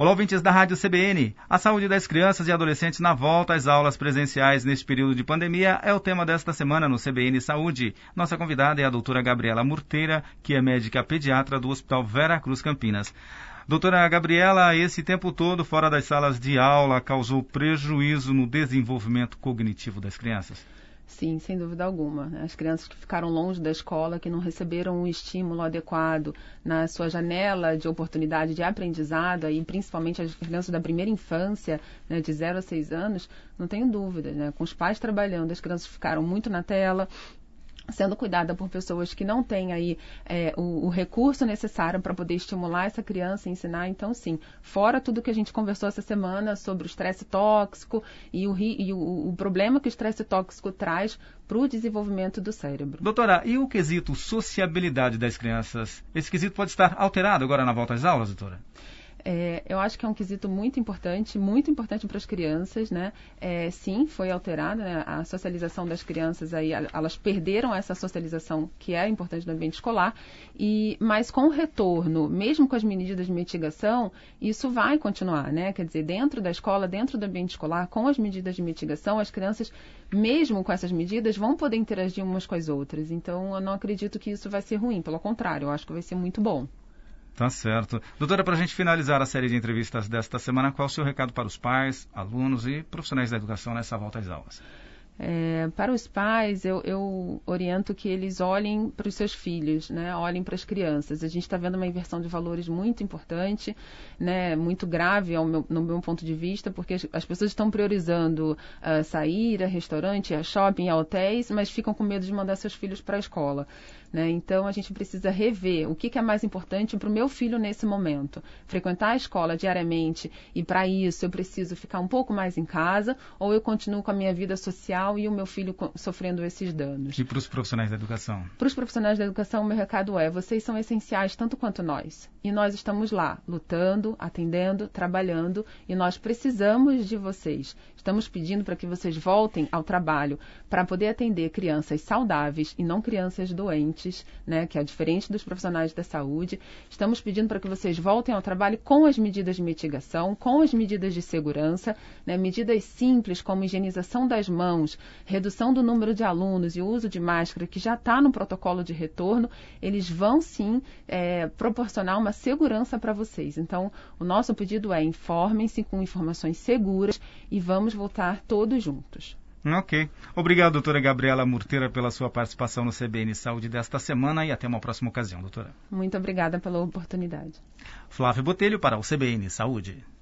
Olá, ouvintes da Rádio CBN. A saúde das crianças e adolescentes na volta às aulas presenciais neste período de pandemia é o tema desta semana no CBN Saúde. Nossa convidada é a doutora Gabriela Murteira, que é médica pediatra do Hospital Vera Cruz Campinas. Doutora Gabriela, esse tempo todo fora das salas de aula causou prejuízo no desenvolvimento cognitivo das crianças? Sim, sem dúvida alguma. As crianças que ficaram longe da escola, que não receberam um estímulo adequado na sua janela de oportunidade de aprendizado, e principalmente as crianças da primeira infância, né, de 0 a 6 anos, não tenho dúvida, né, com os pais trabalhando, as crianças ficaram muito na tela, sendo cuidada por pessoas que não têm aí o recurso necessário para poder estimular essa criança e ensinar. Então, sim, fora tudo que a gente conversou essa semana sobre o estresse tóxico e o problema que o estresse tóxico traz para o desenvolvimento do cérebro. Doutora, e o quesito sociabilidade das crianças? Esse quesito pode estar alterado agora na volta às aulas, doutora? Eu acho que é um quesito muito importante para as crianças, né? Sim, foi alterada, né? A socialização das crianças, aí, elas perderam essa socialização que é importante no ambiente escolar, mas com o retorno, mesmo com as medidas de mitigação, isso vai continuar, né? Quer dizer, dentro da escola, dentro do ambiente escolar, com as medidas de mitigação, as crianças, mesmo com essas medidas, vão poder interagir umas com as outras. Então, eu não acredito que isso vai ser ruim, pelo contrário, eu acho que vai ser muito bom. Tá certo. Doutora, para a gente finalizar a série de entrevistas desta semana, qual é o seu recado para os pais, alunos e profissionais da educação nessa volta às aulas? Para os pais, eu oriento que eles olhem para os seus filhos, né? Olhem para as crianças. A gente está vendo uma inversão de valores muito importante, né? Muito grave no meu ponto de vista, porque as pessoas estão priorizando sair a restaurante, a shopping, a hotéis, mas ficam com medo de mandar seus filhos para a escola, né? Então, a gente precisa rever o que é mais importante para o meu filho nesse momento. Frequentar a escola diariamente e, para isso, eu preciso ficar um pouco mais em casa, ou eu continuo com a minha vida social e o meu filho sofrendo esses danos. E para os profissionais da educação? Para os profissionais da educação, o meu recado é: vocês são essenciais tanto quanto nós. E nós estamos lá, lutando, atendendo, trabalhando, e nós precisamos de vocês. Estamos pedindo para que vocês voltem ao trabalho para poder atender crianças saudáveis e não crianças doentes, né, que é diferente dos profissionais da saúde. Estamos pedindo para que vocês voltem ao trabalho com as medidas de mitigação, com as medidas de segurança, né, medidas simples como higienização das mãos, redução do número de alunos e o uso de máscara, que já está no protocolo de retorno. Eles vão sim proporcionar uma segurança para vocês. Então, o nosso pedido é: informem-se com informações seguras e vamos voltar todos juntos. Ok. Obrigado, doutora Gabriela Murteira, pela sua participação no CBN Saúde desta semana e até uma próxima ocasião, doutora. Muito obrigada pela oportunidade. Flávio Botelho para o CBN Saúde.